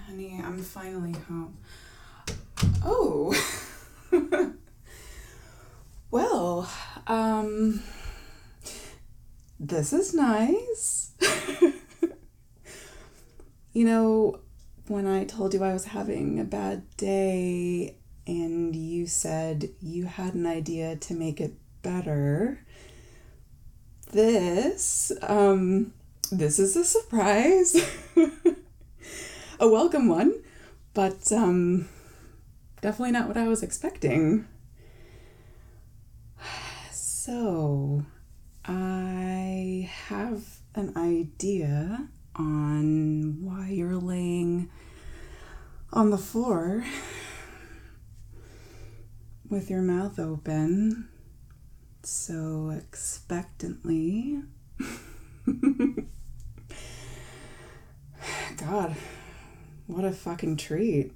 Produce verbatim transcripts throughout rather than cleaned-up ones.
honey, I'm finally home. Oh. Well, um, this is nice. You know, when I told you I was having a bad day and you said you had an idea to make it better, this, um, this is a surprise. A welcome one, but, um, definitely not what I was expecting. So, I have an idea on why you're laying on the floor with your mouth open so expectantly. God, what a fucking treat.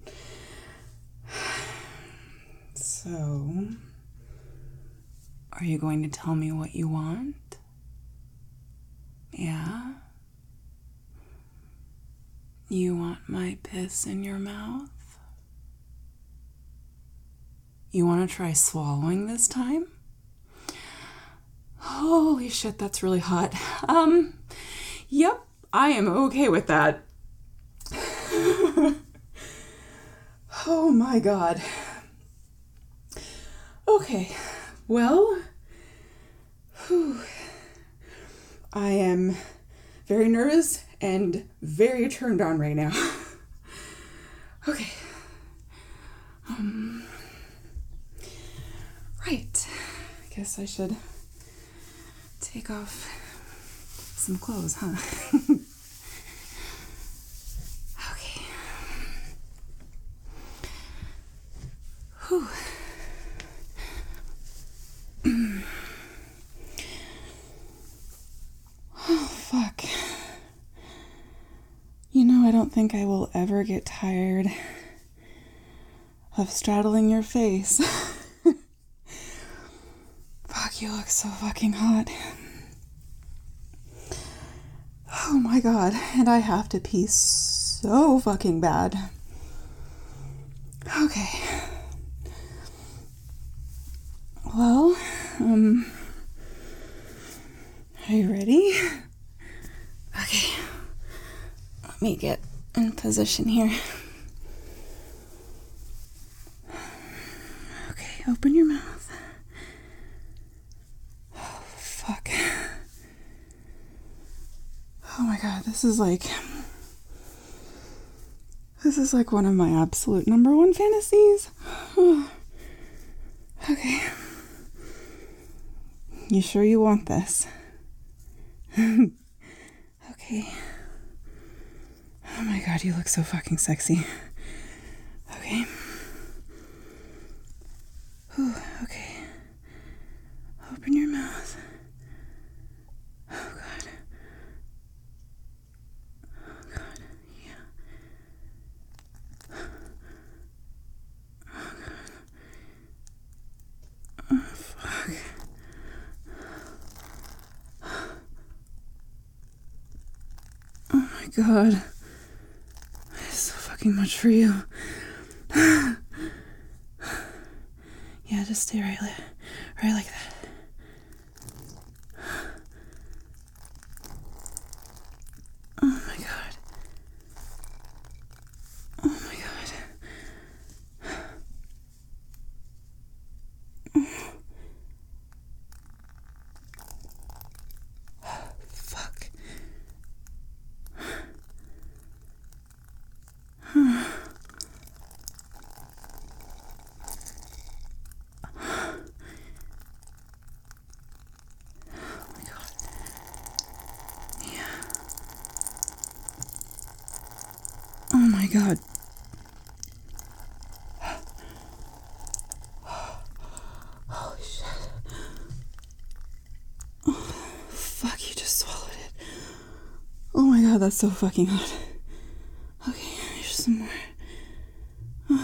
So, are you going to tell me what you want? Yeah? You want my piss in your mouth? You want to try swallowing this time? Holy shit, that's really hot. Um, yep, I am okay with that. Oh my god. Okay, well, whew. I am very nervous and very turned on right now. Okay. Um, right. I guess I should take off some clothes, huh? Okay. Whew. Oh, fuck. You know, I don't think I will ever get tired of straddling your face. Fuck, you look so fucking hot. Oh my god, and I have to pee so fucking bad. Okay. Well, um, are you ready? Okay. Let me get in position here. Okay, open your mouth. Oh, fuck. Oh my god, this is like... This is like one of my absolute number one fantasies. Okay. You sure you want this? Okay. Oh my god, you look so fucking sexy. Okay. Whew, okay. Open your mouth. Oh god. Oh god, yeah. Oh god. Oh fuck. Oh my god. It's so fucking much for you. Yeah, just stay right, li- right like that. Oh my god. Oh my god. Fuck. Oh my god. Holy shit. Oh, fuck, you just swallowed it. Oh my god, that's so fucking hot. Okay, here's some more. Oh.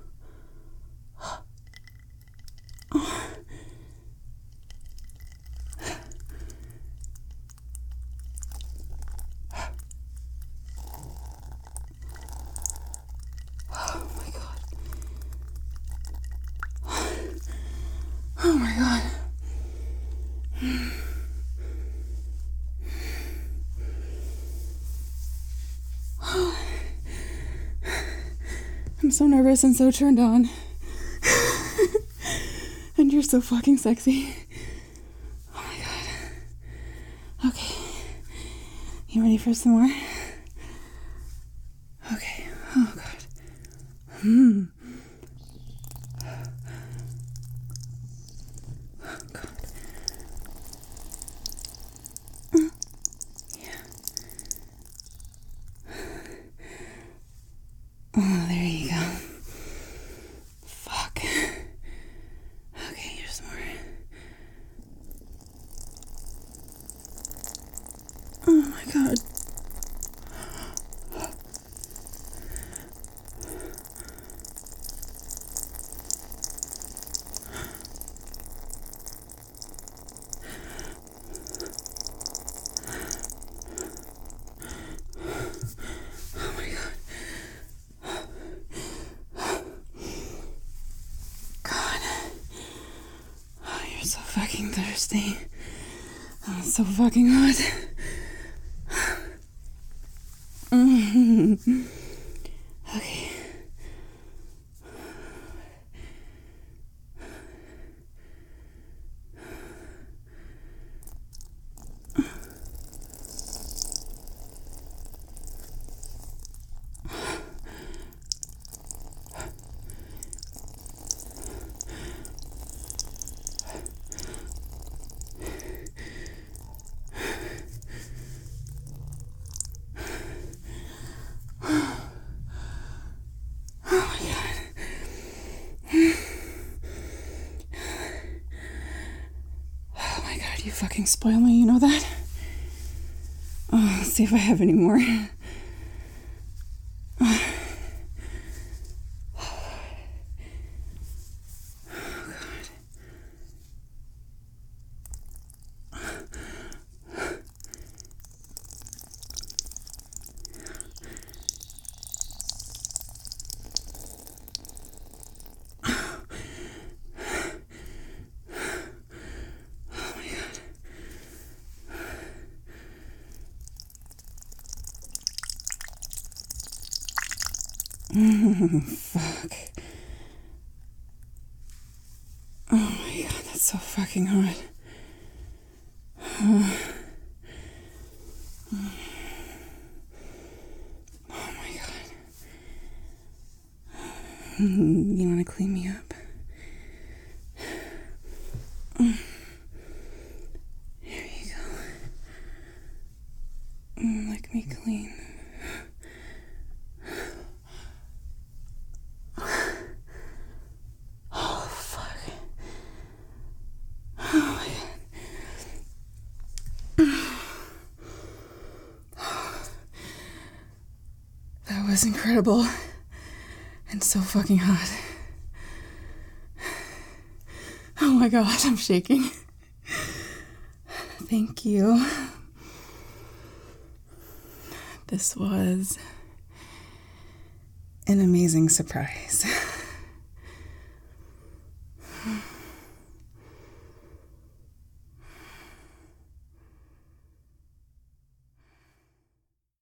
Oh. I'm so nervous and so turned on. And you're so fucking sexy. Oh my god. Okay. You ready for some more? Okay. Oh god. Hmm. Oh god. Mm. Yeah. Oh, there you go. Fuck. Okay, here's more. Oh my god. Oh my god. God. Oh, you're so fucking thirsty. Oh, it's so fucking hot. Mm. Okay. Oh my god, you fucking spoil me, you know that? Oh, let's see if I have any more. Oh, fuck. Oh my god, that's so fucking hot. Oh, oh my god. You want to clean me up? Here you go. Lick me clean. Oh, fuck. Oh my god. That was incredible. And so fucking hot. Oh my god, I'm shaking. Thank you. This was an amazing surprise.